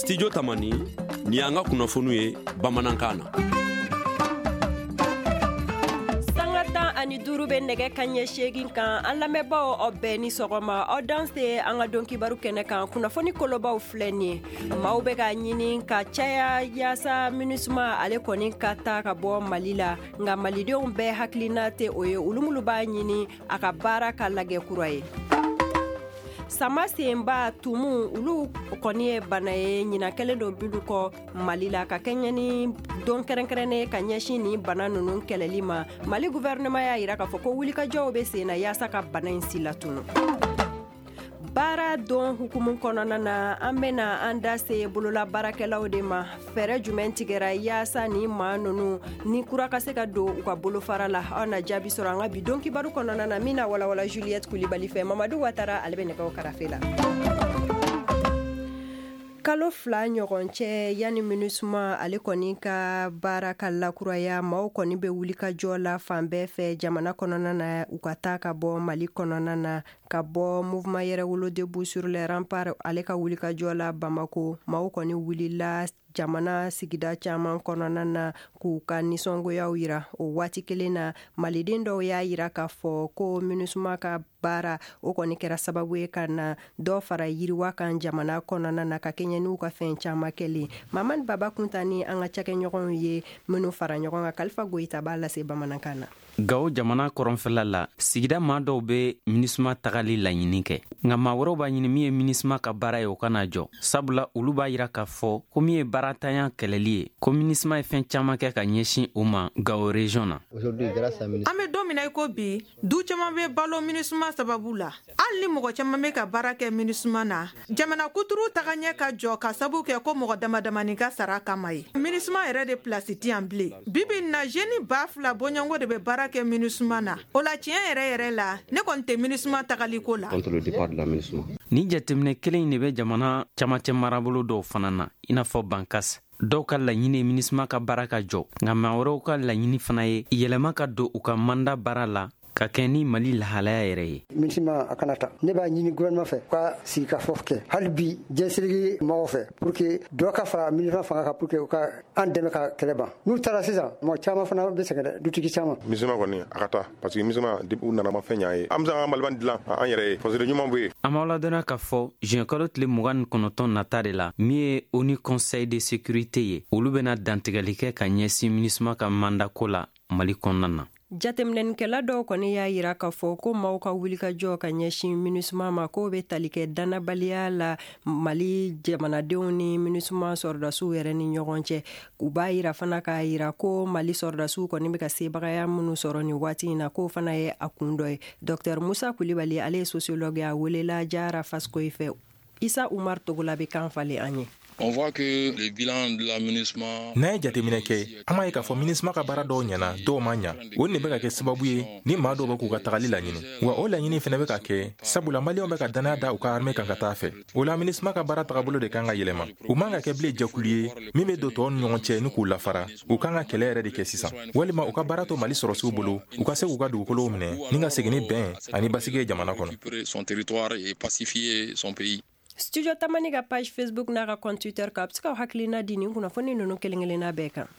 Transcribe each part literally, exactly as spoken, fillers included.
Studio Tamani ni an ka kunnafoniw ye bamanankan na. Sangata ani duru be nɛgɛ kaɲɛ seegin kan an lamɛnbaaw aw bɛɛ ni sɔgɔma aw danse an ka don kibaru kɛnɛ kan kunnafoni kolobaw filɛ nin ye maaw bɛ ka ɲini ka caya yaasa MINUSMA ale kɔni ka taa ka bɔ Mali la nka malidenw bɛɛ hakilina tɛ o ye olu minnu b'a ɲini a ka baara ka lagɛ kura ye. Sama senba tumu ulu kɔni ye bana ye ɲina kɛlen do bilu kɔ Mali la ka kɛɲɛ ni don kɛrɛnkɛrɛnnen ka ɲɛsin ni bana ninnu kɛlɛli ma Mali gouvernement y'a yira k'a fɔ ko wulikajɔw bɛ sen na yaasa ka bana in si latunu. Baara don hukumu kɔnɔna na an bɛna an da se bolola baarakɛlaw de ma fɛɛrɛ jumɛn tigɛra yaasa ni maa ninnu ni kura ka se ka don u ka bolofara la aw na jaabi sɔrɔ an ka bi don kibaru kɔnɔna na min na walawala Juliette Kulibali fɛ Mamadu Watara ale bɛ nɛgɛw karafe la. Kalo fila ɲɔgɔn cɛ yani MINUSMA ale kɔni ka baara ka lakuraya maaw kɔni bɛ wuli ka jɔ la fan bɛɛ fɛ jamana kɔnɔna na u ka taa ka bɔ Mali kɔnɔna na ka bɔ mouvement yɛrɛwolo debout sur les remparts ale ka wuli ka jɔ la Bamako maaw kɔni wulila jamana sigida caman kɔnɔna na k'u ka nisɔngoyaw yira o waati kelen na maliden dɔw y'a yira k'a fɔ ko MINUSMA ka baara o kɔni kɛra sababu ye ka na dɔ fara yiriwa kan jamana kɔnɔna na ka kɛɲɛ n'u ka fɛn caman kɛlen Mamani Baba Kunta ni an ka cakɛɲɔgɔnw ye minnu fara ɲɔgɔn kan Kalifa Goyita b'a lase bamanankan na. Gawo jamana kɔrɔnfɛla la sigida maa dɔw bɛ MINUSMA tagali laɲini kɛ nka maa wɛrɛw b'a ɲini min ye MINUSMA ka baara ye o kana jɔ sabula olu b'a yira k'a fɔ ko min ye baaratanya kɛlɛli ye ko MINUSMA ye fɛn caman kɛ ka ɲɛsin o ma Gawo region na. An bɛ don min na i ko bi du caman bɛ balo MINUSMA sababu la hali ni mɔgɔ caman bɛ ka baara kɛ MINUSMA na jamana kuturu taga ɲɛ ka jɔ ka sababu kɛ ko mɔgɔ damadamani ka sara kama ye MINUSMA yɛrɛ de place ti yan bilen bibi na jeune ba fila bɔɲɔgɔnko de bɛ baara kɛ MINUSMA na o la tiɲɛ yɛrɛ yɛrɛ la ne kɔni tɛ MINUSMA tagaliko la. Ni jateminɛ kelen de bɛ jamana camacɛ marabolo dɔw fana na i n'a fɔ Bankas dɔw ka laɲini ye MINUSMA ka baara ka jɔ nka maa wɛrɛw ka laɲini fana ye yɛlɛma ka don u ka manda baara la ka kɛ ni Mali lahalaya yɛrɛ ye. MINUSMA a kana ta ne b'a ɲini gouvernement fɛ ka sigi ka fɔ kɛ hali bi jɛnsirigi mɔgɔw fɛ pour que dɔ ka fara MINUSMA fanga kan pour que u ka an dɛmɛ ka kɛlɛ ban n'u taara sisan mɔgɔ caman fana bɛ sɛgɛn dɛ dutigi caman. MINUSMA kɔni a ka taa parce que MINUSMA depuis u nana ma fɛn ɲ'a ye an bɛ se ka Maliban dilan an yɛrɛ ye parce que ɲuman bɛ yen. An b'aw ladɔnniya k'a fɔ juin kalo tile mugan ni kɔnɔntɔn nata de la min ye O N U Conseil de sécurité ye olu bɛna dantigɛli kɛ ka ɲɛsin MINUSMA ka mandako la Mali kɔnɔna na. Jateminɛnikɛla dɔw kɔni y'a yira k'a fɔ ko maaw ka wulikajɔ ka ɲɛsin MINUSMA ma k'o bɛ tali kɛ dannabaliya la Mali jamanadenw ni MINUSMA sɔrɔdasiw yɛrɛ ni ɲɔgɔn cɛ u b'a yira fana k'a yira ko Mali sɔrɔdasiw kɔni bɛ ka sebagaya minnu sɔrɔ nin waati in na k'o fana ye a kun dɔ ye Dr Musa Kulibali ale ye sociologue a welela Jara Faskoyi fɛ Isa Umar Togola bɛ kan falen an ye. On voit que le bilan de la MINUSMA n'a ye jateminɛ kɛ an b'a ye k'a fɔ MINUSMA ka baara dɔw ɲɛna dɔw ma ɲa o de bɛ ka kɛ sababu ye ni maa dɔw bɛ k'u ka tagali laɲini wa o laɲini fana bɛ ka kɛ sabula maliyɛnw bɛ ka danaya da u ka armée kan ka taa fɛ o la MINUSMA ka baara tagabolo de kan ka yɛlɛma u man ka kɛ bilen jɛkulu ye min bɛ don tɔw ni ɲɔgɔn cɛ ni k'u lafara u kan ka kɛlɛ yɛrɛ de kɛ sisan walima u ka baara to Mali sɔrɔsiw bolo u ka se k'u ka dugukolow minɛ ni ka segin ni bɛn ani basigi ye jamana kɔnɔ. Studio Tamani ka page Facebook n'a ka compte Twitter ka bɛ se ka hakilina di nin kunnafoni ninnu kelen-kelenna bɛɛ kan.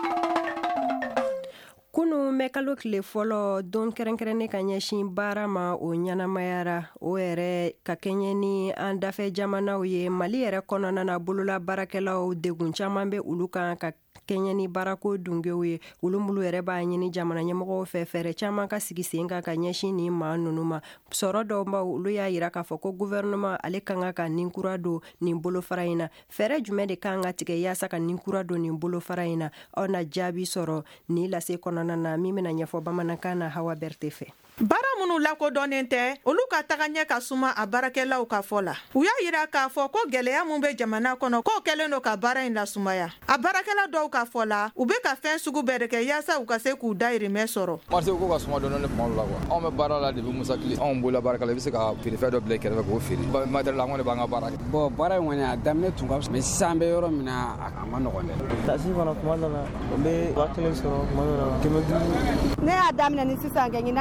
Kunu mɛ kalo tile fɔlɔ don kɛrɛnkɛrɛnnen ka ɲɛsin baara ma o ɲanamayara o yɛrɛ ka kɛɲɛ ni an dafɛ jamanaw ye Mali yɛrɛ kɔnɔna na bolola baarakɛlaw degun caman bɛ olu kan ka kɛɲɛ ni baarako dungew ye olu mulu yɛrɛ b'a ɲini jamana ɲɛmɔgɔw fɛ fɛɛrɛ caman ka sigi sen kan ka ɲɛsin ni maa ninnu ma sɔrɔ dɔw ma olu y'a yira k'a fɔ ko gouvernement ale kan ka ka nin kura don nin bolofara in na fɛɛrɛ jumɛn de kan ka tigɛ yaasa ka nin kura don nin bolofara in na aw na jaabi sɔrɔ ni lase kɔnɔna na min bɛna ɲɛfɔ bamanankan na Hawa Berte fɛ. Baara minnu lakodɔnnen tɛ olu ka taga ɲɛ ka suma a baarakɛlaw ka fɔ la u y'a yira k'a fɔ ko gɛlɛya mun bɛ jamana kɔnɔ k'o kɛlen don ka baara in lasumaya a baarakɛla dɔw ka fɔ la u bɛ ka fɛn sugu bɛɛ de kɛ yaasa u ka se k'u dahirimɛ sɔrɔ. Marché ko ka suma dɔɔni tuma la quoi anw bɛ baara la depuis Musa Kili anw bolola baarakɛla i bɛ se ka prix dɔ bila kɛrɛfɛ k'o feere matériel an kɔni b'an ka baara kɛ. Bon baara in kɔni a daminɛ tun ka fisa mais sisan an bɛ yɔrɔ min na a ma nɔgɔn dɛ. Tasi fana tuma dɔ la o bɛ waa kelen sɔrɔ tuma dɔ la kɛmɛ duuru. Ne y'a daminɛ ni sisan kɛ n'a ye san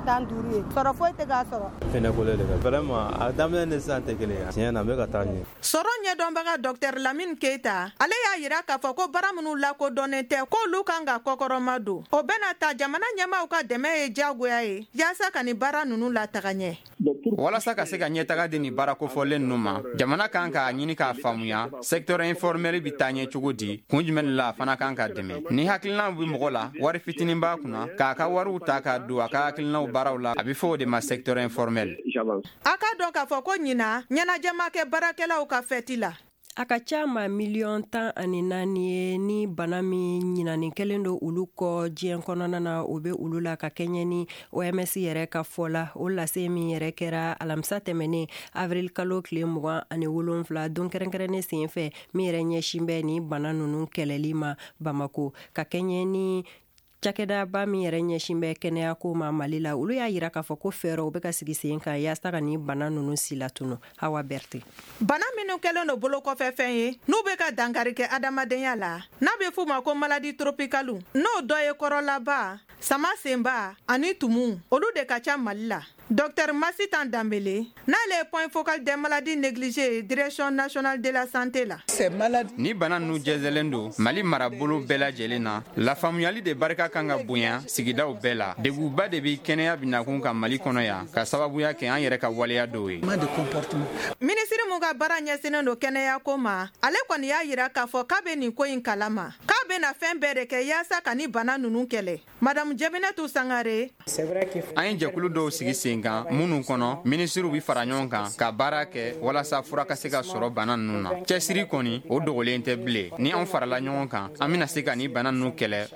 tan duuru ye sɔrɔ foyi tɛ k'a sɔrɔ fɛnɛkolo de ka vraiment a daminɛ ni sisan tɛ kelen ye tiɲɛ na n bɛ ka taa ɲɛ sɔrɔ ɲɛdɔnbaga dɔktɛr lamine keita ale y'a yira k'a fɔ ko baara minnu lakodɔnnen tɛ k'olu kan ka kɔkɔrɔma don o bɛna ta jamana ɲɛmaw ka dɛmɛ ye diyagoya ye yaasa ka nin baara ninnu lataga ɲɛ walasa ka se ka ɲɛtaga di nin baara kofɔlen ninnu ma jamana kan k'a ɲini k'a faamuya secteur informel bi taa ɲɛ cogo di kun jumɛn la a fana kan ka dɛmɛ ni hakilinaw bi mɔgɔ la wari fitinin b'a kunna k'a ka wariw ta ka don a ka hakilinaw baaraw la a bi fɔ o de ma secteur informel a ka dɔn k'a fɔ ko ɲina ɲɛnajɛma kɛ baarakɛlaw ka fɛti la a ka ca ma miliyɔn tan ani naani ye ni bana min ɲinanin kelen do olu kɔ diɲɛ kɔnɔna na o be olu la ka kɛɲɛ ni O M S yɛrɛ ka fɔ la o lase min yɛrɛ kɛra alamisa tɛmɛnen avril kalo tile mugan ani wolonfila don kɛrɛnkɛrɛnnen sen fɛ min yɛrɛ ɲɛsin bɛ ni bana nunu kɛlɛli ma Bamako ka kɛɲɛ ni cakɛdaba min yɛrɛ ɲɛsin bɛ kɛnɛya ko ma Mali la olu y'a yira k'a fɔ ko fɛɛrɛw bɛ ka sigi sen kan yaasa ka ni bana nunu sila tunu Hawa Berté bana minnu kɛlen do bolo kɔfɛ fɛn ye n'u bɛ ka dankari kɛ adamadenya la n'a bɛ f'u ma ko maladie tropicale n'o dɔ ye kɔrɔlaba sama senba ani tumu olu de ka ca Mali la Docteur Massitan Dambele n'ale ye point focal des maladies négligées direction nationale de la santé la ni bana nu jɛzɛlen do Mali marabolo bɛɛ lajɛlen na lafaamuyali de barika kan ka bonya sigidaw bɛɛ la deguba de bi kɛnɛya binakun ka Mali kɔnɔ yan ka sababuya kɛ an yɛrɛ ka waleya dɔw ye minisiri mun ka baara ɲɛsinnen do kɛnɛya ko ma ale kɔni y'a yira k'a fɔ k'a bɛ nin ko in kalama k'a bɛna fɛn bɛɛ de kɛ yaasa ka ni bana nunu kɛlɛ madame Jabinatu Sangare an ye jɛkulu dɔw sigi sen kan minnu kɔnɔ minisiriw bi fara ɲɔgɔn kan ka baara kɛ walasa fura ka se ka sɔrɔ bana ninnu na cɛsiri kɔni o dogolen tɛ bilen ni an farala ɲɔgɔn kan an bɛna se ka ni bana ninnu kɛlɛ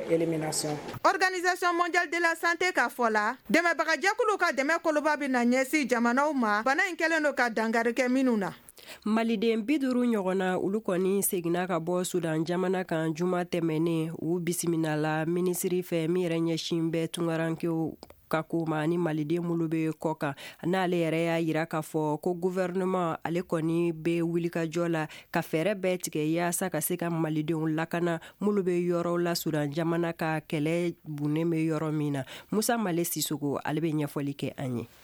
Organisation mondiale de la santé ka fɔ la dɛmɛbagajɛkulu ka dɛmɛ koloba bɛ na ɲɛsin jamanaw ma bana in kɛlen do ka dankari kɛ minnu na maliden bi duuru ɲɔgɔnna olu kɔni seginna ka bɔ Sudan jamana kan juma tɛmɛnen u bisiminala minisiri fɛ min yɛrɛ ɲɛsin bɛ tungarankew ka ko ma ni maliden mulu be kɔ kan n'ale yɛrɛ y'a yira k'a fɔ ko gouvernement ale kɔni be wulikajɔ la ka fɛɛrɛ bɛɛ tigɛ yaasa ka se ka malidenw lakana mulu be yɔrɔw la Sudan jamana ka kɛlɛ bunnen be yɔrɔ min na Musa Male Sisoko ale be ɲɛfɔli kɛ an ye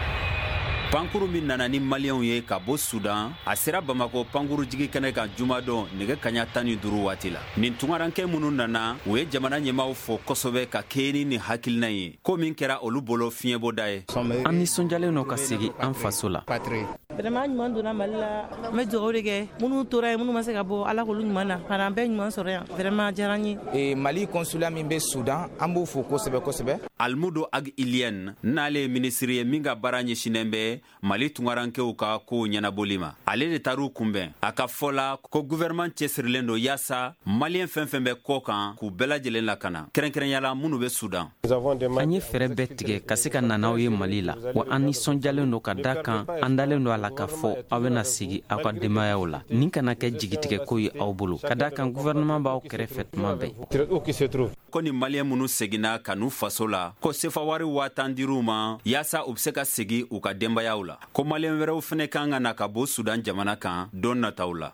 pankuru min nana ni maliyɛnw ye ka bɔ Sudan a sera Bamako pankuru jigi kɛnɛ kan jumadon nɛgɛ kaɲa tan ni duuru waati la nin tungarankɛ minnu nana u ye jamana ɲɛmaw fɔ kosɛbɛ ka kɛɲɛ ni hakilina ye ko min kɛra olu bolo fiɲɛbɔda ye an nisɔnjalen no ka segi an faso la vraiment ɲuman donna Mali la n bɛ dugawu de kɛ minnu tora yen minnu ma se ka bɔ ala k'olu ɲuman na kana an bɛɛ ɲuman sɔrɔ yan vraiment diyara n ye e Mali consulat min bɛ Sudan an b'o fo kosɛbɛ kosɛbɛ Almudo Ag Ilien n'ale ye minisiri ye min ka baara ɲɛsinnen bɛ Mali tungarankɛw ka kow ɲɛnabɔli ma ale de taar'u kunbɛn a ka fɔ la ko gouvernement cɛsirilen do yaasa maliyɛn fɛn fɛn bɛ kɔ kan k'u bɛɛ lajɛlen lakana kɛrɛnkɛrɛnyala minnu bɛ Sudan an ye fɛɛrɛ bɛɛ tigɛ ka se ka nanaw ye Mali la wa an nisɔnjalen do ka da kan an dalen do a la ka fɔ aw bena sigi aw ka denbayaw la nin kana kɛ jigitigɛko ye aw bolo ka da kan gouvernement b'aw kɛrɛfɛ tuma bɛɛ ko ni maliyɛn minnu seginna ka n'u faso la ko sefa wari waa tan dir'u ma yaasa u be se ka segi u ka denbayaw la ko maliyɛn wɛrɛw fɛnɛ kan ka na ka bɔ Sudan jamana kan don nataw la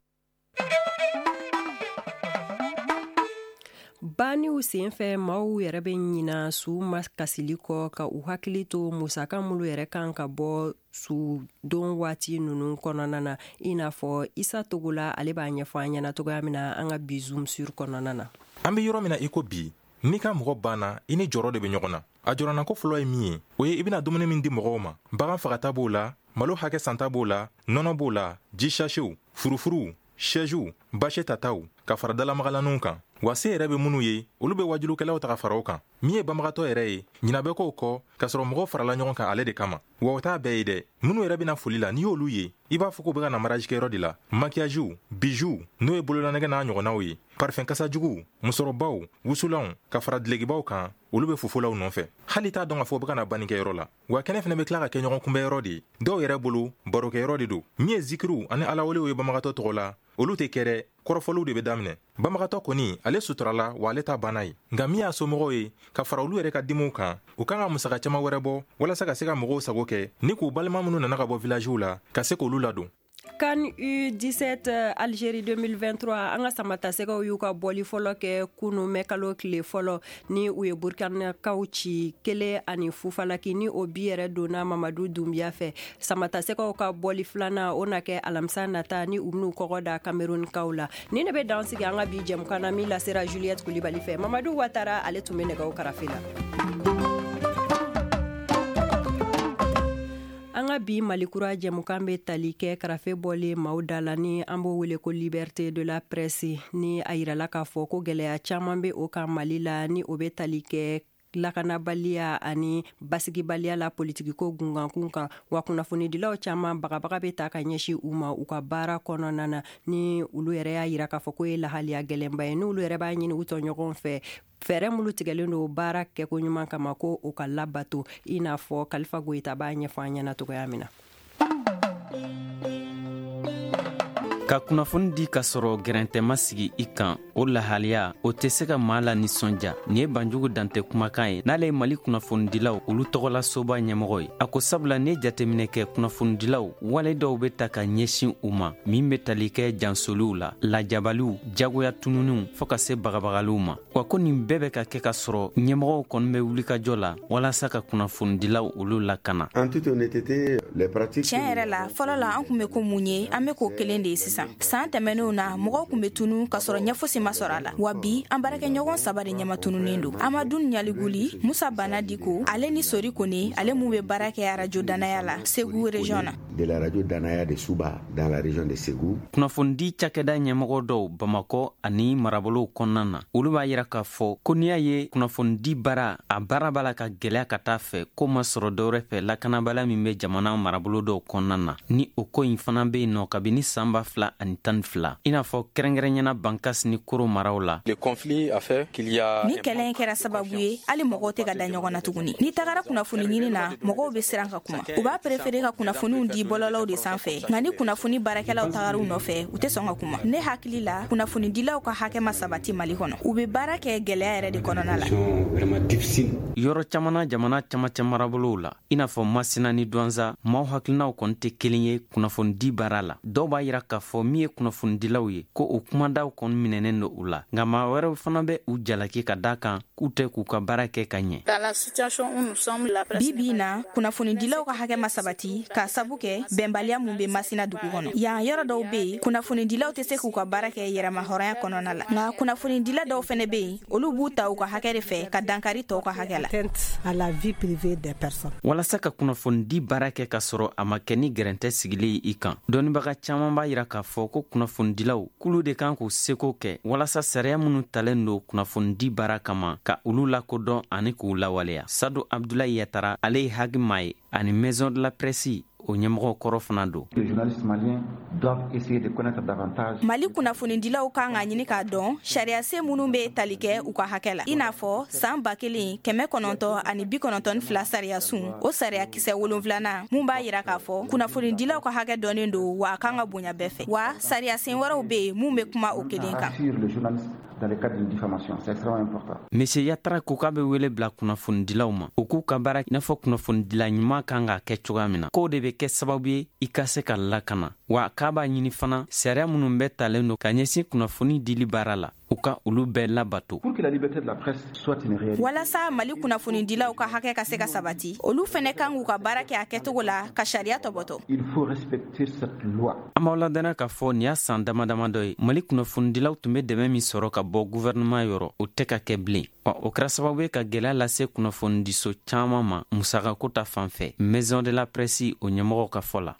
baniw sen fɛ maaw yɛrɛ bɛ ɲina su ma kasili kɔ ka u hakili to musaka mulu yɛrɛ kan ka bɔ su don waati nunu kɔnɔna na i n'a fɔ Isa Togola ale b'a ɲɛfɔ an ɲɛna togoya min na an ka bi Zoom sur kɔnɔna na an bɛ yɔrɔ min na i ko bi n'i ka mɔgɔ banna i ni jɔrɔ de bɛ ɲɔgɔn na a jɔrɔna ko fɔlɔ ye min ye o ye i bɛna dumuni min di mɔgɔw ma bagan fagata b'o la malo hakɛ santa b'o la nɔnɔ b'o la ji sasiw furufuruw sɛjiw basi tataw ka fara dalamagalanw kan wa se yɛrɛ be minnu ye olu be wajulukɛlaw taga faraw kan min ye banbagatɔ yɛrɛ ye ɲina bɛ k'o kɔ k'a sɔrɔ mɔgɔw farala ɲɔgɔn kan ale de kama wa o t'a bɛɛ ye dɛ minnu yɛrɛ bena foli la n'i y'olu ye i b'a fɔ k'u be ka na marajikɛyɔrɔ de la makiyajiw bijoux n'o ye bololanɛgɛ n'a ɲɔgɔnnaw ye parfɛn kasajuguw musɔrɔbaw wusulanw ka fara dilegibaw kan olu be fofolaw nɔfɛ hali t'a dɔn k'a fɔ u be ka na bannikɛyɔrɔ la wa kɛnɛ fɛnɛ be tila ka kɛ ɲɔgɔn kunbɛyɔrɔ de ye dɔw yɛrɛ bolo barokɛyɔrɔ de don min ye zikiriw ani alawalew ye banbagatɔ tɔgɔ la olu tɛ kɛ dɛ kɔrɔfɔliw de be daminɛ banbagatɔ kɔni ale suturala wa ale t'a banna ye nka min y'a somɔgɔw ye ka fara olu yɛrɛ ka dimiw kan u kan ka musaka caaman wɛrɛ bɔ walasa ka se ka mɔgɔw sago kɛ ni k'u balima minnu nana ka bɔ vilajiw la ka se k'olu ladon CAN U dix-sept Algérie deux mille vingt-trois an ka samatasɛgɛw y'u ka bɔli fɔlɔ kɛ kunu mɛ kalo tile fɔlɔ ni u ye burkinakaw ci kelen ani fufalaki ni o bi yɛrɛ donna Mamadu Doumbia fɛ. Samatasɛgɛw ka bɔli filanan o na kɛ alamisa nata ni u bɛn'u kɔgɔ da Camerounkaw la. Ni ne bɛ dan sigi an ka bi jɛmukan na min lasera Juliette Kulibali fɛ. Mamadu Ouattara ale tun bɛ nɛgɛw karafe la. An ka bi Malikura jɛmukan bɛ tali kɛ karafe bɔlen maaw da la ni an b'o wele ko liberté de la presse ni a yirala k'a fɔ ko gɛlɛya caman bɛ o kan Mali la ni o bɛ tali kɛ lakanabaliya ani basigibaliya la politikiko gungankun kan wa kunnafonidilaw caman bagabaga bɛ ta ka ɲɛsin u ma u ka baara kɔnɔna na ni olu yɛrɛ y'a yira k'a fɔ ko ye lahaliya gɛlɛnba ye ni olu yɛrɛ b'a ɲini u tɔɲɔgɔn fɛ fɛɛrɛ minnu tigɛlen don baara kɛko ɲuman kama ko o ka labato i n'a fɔ Kalifa Goyita b'a ɲɛfɔ an ɲɛna cogoya min na. Ka kunnafoni di ka sɔrɔ gɛrɛntɛma sigi i kan o lahaliya o tɛ se ka maa la nisɔndiya ni ye Banjugu Dante kumakan ye n'ale ye Mali kunnafonidilaw olu tɔgɔla soba ɲɛmɔgɔ ye a ko sabula ni ye jateminɛ kɛ kunnafonidilaw wale dɔw bɛ ta ka ɲɛsin u ma min bɛ tali kɛ jansoliw la lajabaliw jagoya tununiw fɔɔ ka se bagabagaliw ma wa ko nin bɛɛ bɛ ka kɛ ka sɔrɔ ɲɛmɔgɔw kɔni bɛ wulikajɔ la walasa ka kunnafonidilaw olu lakana. Tiɲɛ yɛrɛ la fɔlɔ la an kun bɛ ko mun ye an bɛ ko kelen de ye sisan. San tɛmɛnenw na mɔgɔw kun bɛ tunu ka sɔrɔ ɲɛfosi ma sɔrɔ a la wa bi an baarakɛɲɔgɔn saba de ɲɛma tununen don. Amadu Ɲaliguli, Musa Bana Diko, ale ni Sori Kone ale mun bɛ baara kɛ arajo Danaya la Segu région na. De la radio Danaya de Suba dans la région de Segu. Kunnafoni cakɛda ɲɛmɔgɔ dɔw Bamakɔ ani marabolow kɔnɔna na olu b'a yira k'a fɔ ko n'i y'a ye kunnafoni baara a baara b'a la ka gɛlɛya ka taa fɛ ko ma sɔrɔ dɔwɛrɛ fɛ lakanabaliya min bɛ jamana marabolo dɔw kɔnɔna na ni o ko in fana bɛ yen nɔ kabini san ba fila ani tan fila i n'a fɔ kɛrɛnkɛrɛnɲɛna Bankas ni Koro maraw la. Le conflit a fait qu'il y a ni kɛlɛ in kɛra sababu ye hali mɔgɔw tɛ ka da ɲɔgɔn na tuguni ni tagara kunnafoni ɲini na mɔgɔw bɛ siran ka kuma u b'a préféré ka kunnafoniw di bɔlɔlɔw de sanfɛ nka ni kunnafoni baarakɛlaw tagara u nɔfɛ u tɛ sɔn ka kuma ne hakili la kunnafonidilaw ka hakɛ ma sabati Mali kɔnɔ u bɛ baara kɛ gɛlɛya yɛrɛ de kɔnɔna la. Yɔrɔ caman na jamana camancɛ marabolow la i n'a fɔ Masina ni Douanza maaw hakilinaw kɔni tɛ kelen ye kunnafonidi baara la dɔw b'a yira k'a fɔ min ye kunnafonidilaw ye ko o kumadaw kɔni minɛnen don u la nka maa wɛrɛw fana bɛ u jalaki ka da kan k'u tɛ k'u ka baara kɛ ka ɲɛ. Bi bi na kunnafonidilaw ka hakɛ ma sabati k'a sabu kɛ bɛnbaliya mun bɛ Masina dugu kɔnɔ yan yɔrɔ dɔw bɛ yen kunnafonidilaw tɛ se k'u ka baara kɛ yɛrɛmahɔrɔnya kɔnɔna la nka kunnafonidila dɔw fana bɛ yen olu b'u ta u ka hakɛ de fɛ ka dankari tɔw ka hakɛ la. Walasa ka kunnafonidi baara kɛ ka sɔrɔ a ma kɛ ni gɛrɛntɛ sigilen i kan dɔnnibaga caman b'a yira k'a fɔ ko kunnafonidilaw kulu de kan k'u seko kɛ walasa sariya minnu talen don kunnafonidi baara kama ka olu lakodɔn ani k'u lawaleya. Sadu Abdulayi Yatara ale ye hakima ye ani Maison de la Presse o ɲɛmɔgɔ kɔrɔ fana don. Mali kunnafonidilaw kan ka ɲini k'a dɔn sariya sen minnu bɛ tali kɛ u ka hakɛ la i n'a fɔ san ba kelen kɛmɛ kɔnɔntɔn ani bi kɔnɔntɔn ni fila sariya sun o sariya kisɛ wolonfilanan mun b'a yira k'a fɔ kunnafonidilaw ka hakɛ dɔnnen don wa a kan ka bonya bɛɛ fɛ wa sariya sen wɛrɛw bɛ yen mun bɛ kuma o kelen kan. Monsieur Yatara ko k'a bɛ wele bila kunnafonidilaw ma u k'u ka baara i n'a fɔ kunnafonidila ɲuman kan ka kɛ cogoya min na k'o de bɛ kɛ sababu ye i ka se ka lakana wa k'a b'a ɲini fana sariya minnu bɛ talen don ka ɲɛsin kunnafoni dili baara la u ka olu bɛɛ labato. Walasa Mali kunnafonidilaw ka hakɛ ka se ka sabati olu fana kan k'u ka baara kɛ a kɛcogo la ka sariya tɔbɔtɔ. An b'aw ladana k'a fɔ nin y'a san damadama dɔ ye Mali kunnafonidilaw tun bɛ dɛmɛ min sɔrɔ ka bɔ gouvernement yɔrɔ o tɛ ka kɛ bilen wa o kɛra sababu ye ka gɛlɛya lase kunnafonidiso caman ma musakako ta fan fɛ Maison de la Presse o ɲɛmɔgɔw ka fɔ la.